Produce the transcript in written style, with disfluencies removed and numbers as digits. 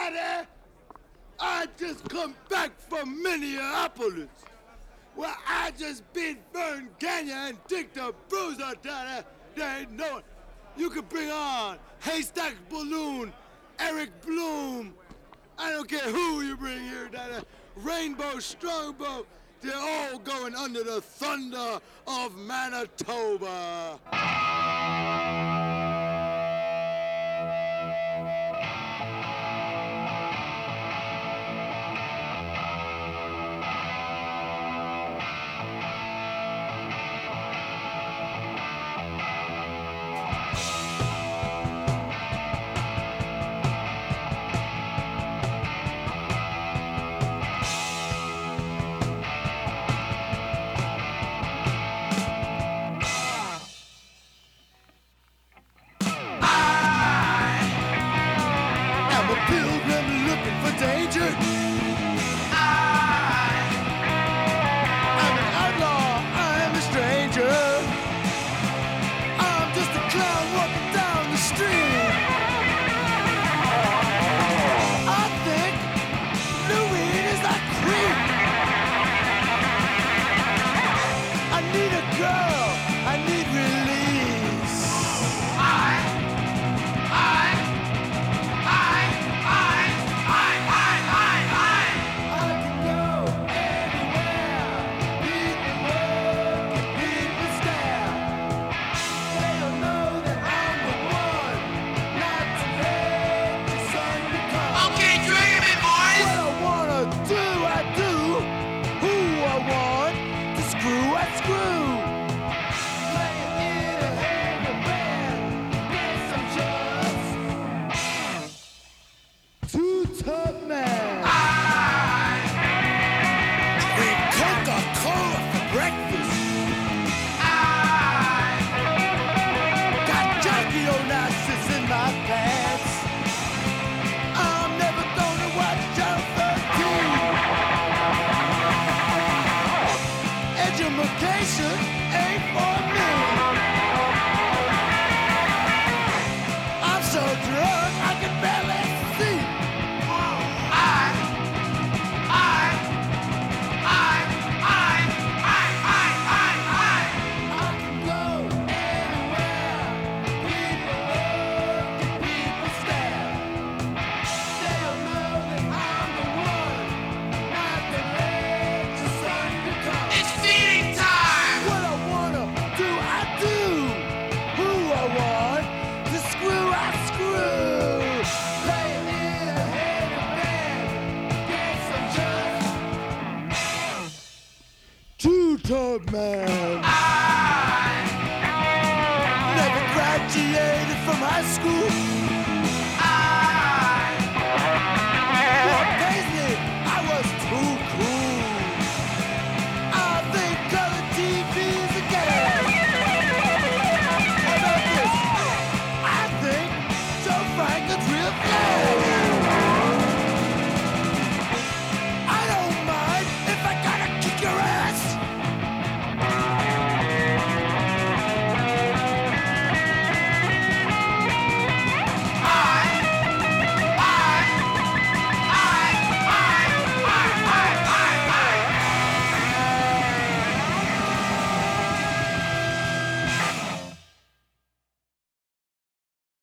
Daddy, I just come back from Minneapolis, where I just beat Vern Gagne and Dick the Bruiser, Daddy. They ain't know it. You can bring on Haystack Balloon, Eric Bloom. I don't care who you bring here, Daddy. Rainbow Strongbow. They're all going under the thunder of Manitoba. Man. I never graduated from high school.